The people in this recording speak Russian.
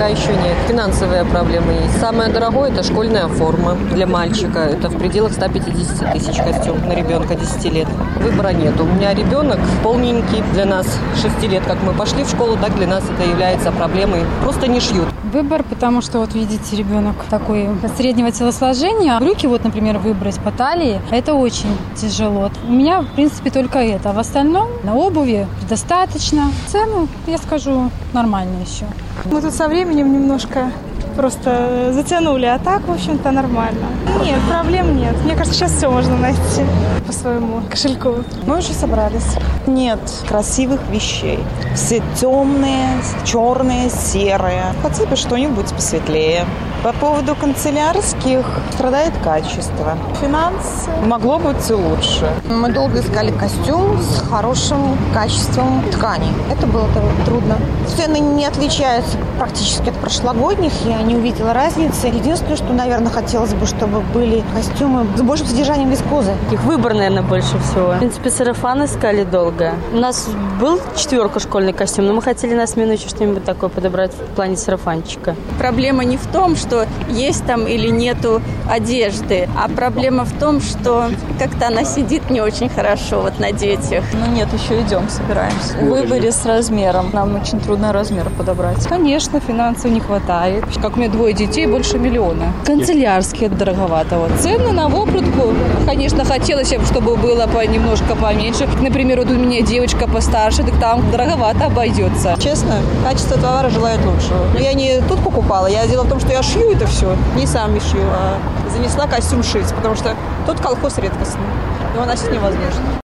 пока еще нет. Финансовые проблемы есть. Самое дорогое – это школьная форма для мальчика. Это в пределах 150 тысяч костюм на ребенка 10 лет. Выбора нет. У меня ребенок полненький. Для нас 6 лет, как мы пошли в школу, так для нас это является проблемой. Просто не шьют. Выбор, потому что, вот видите, ребенок такой среднего телосложения. Брюки, вот, например, выбрать по талии, это очень тяжело. У меня, в принципе, только это. А в остальном на обуви достаточно. Цены, я скажу, нормальные еще. Мы тут со временем немножко просто затянули, а так, в общем-то, нормально. Нет, проблем нет. Мне кажется, сейчас все можно найти по своему кошельку. Мы уже собрались. Нет красивых вещей. Все темные, черные, серые. Хотя бы что-нибудь посветлее. По поводу канцелярских страдает качество. Финансы могло быть и лучше. Мы долго искали костюм с хорошим качеством ткани. Это было трудно. Цены не отличаются практически от прошлогодних. Я не увидела разницы. Единственное, что, наверное, хотелось бы, чтобы были костюмы с большим содержанием вискозы. Их выбор, наверное, больше всего. В принципе, сарафан искали долго. У нас был 4 школьный костюм, но мы хотели на смену еще что-нибудь такое подобрать в плане сарафанчика. Проблема не в том, что есть там или нету одежды, а проблема в том, что как-то она сидит не очень хорошо вот на детях. Ну нет, еще идем, собираемся. В выборе с размером. Нам очень трудно размер подобрать. Конечно, финансов не хватает. Как у меня 2 детей, больше 1 миллиона. Канцелярские дороговато. Вот. Цены на вопрутку, конечно, хотелось, чтобы было немножко поменьше. Например, вот у меня девочка постарше, так там дороговато обойдется. Честно, качество товара желает лучшего. Но я не тут покупала, дело в том, что я шью это все. Не сам шью, а занесла костюм шить, потому что тут колхоз редкостный. Его носить невозможно.